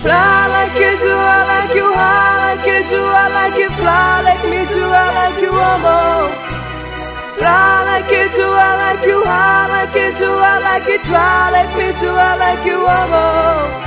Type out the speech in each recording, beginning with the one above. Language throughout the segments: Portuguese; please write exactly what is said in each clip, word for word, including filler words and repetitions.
Fly like you do, I like you, high like you do, I like you, fly like me do, I like you, amor. Fly like you do, I like you, high like you do, I like you, try like me do, I like you, amor.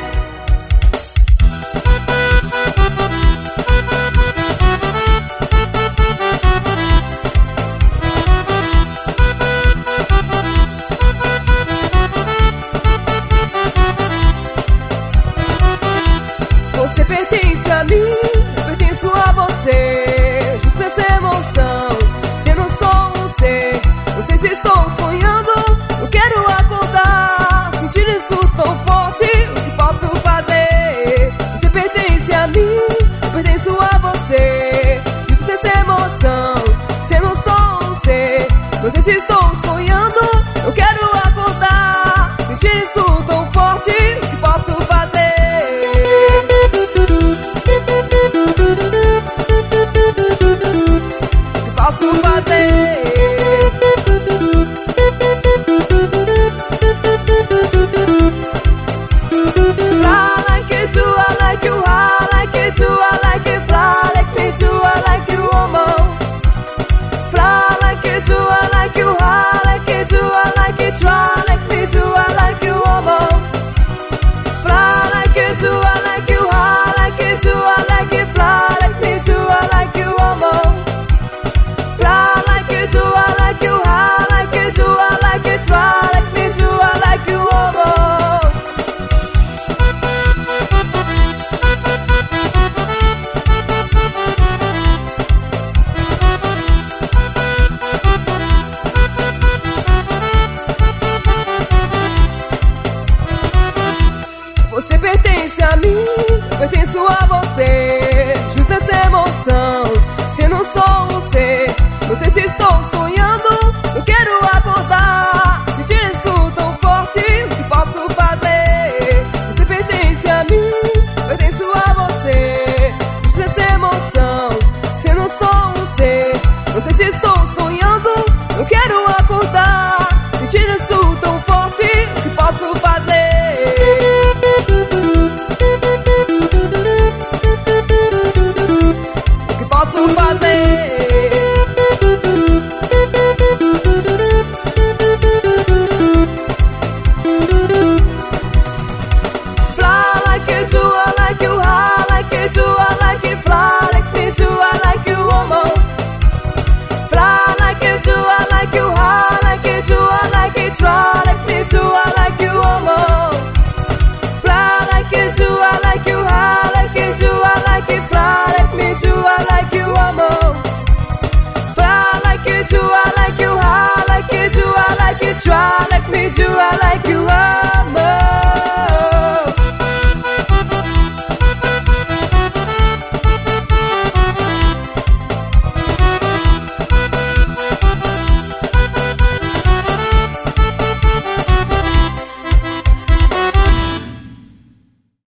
Você pertence a mim, eu pertenço a você. Justo essa emoção, se eu não sou um ser. Não sei se estou sonhando, eu quero acordar. Sentir isso tão forte, o que posso fazer? Você pertence a mim, eu pertenço a você. Justo essa emoção, se eu não sou um ser. Não sei se estou sonhando, eu quero acordar. Sentir isso tão forte, o que posso fazer? Posso fazer? Fly like you do, I like you, high like you do, I like you, fly like me do, I like you, amor. Fly like you do, I like you, high like you do, I like you, try like me do, I like you, amor. Fly like you do, I like you, high like you do, I like you, fly like me do, I like you, amor. Fly like you do, I like you, high like you do, I like you, try like me do, I like you, amor. Você pertence a mim, eu pertenço a você. Justa essa emoção, se eu não sou um ser. Não sei se estou sonhando, eu quero acordar. Sentir isso tão forte, o que posso fazer? Você pertence a mim, eu pertenço a você. Justa essa emoção, se eu não sou um ser. Não sei se estou sonhando, eu quero acordar. Sentir isso tão forte, o que posso fazer? O que posso fazer? Fly like you do, I like you, high like you do, I like you, fly like me do, I like you, amor. Fly like you do, I like you, high like you do, I like you, try like me do, I like you, amor. Fly like you do, I like you, high like you do, I like you, fly like me do, I like you, amor. Fly like you do, I like you, high like you do, I like you, try like me do, I like you.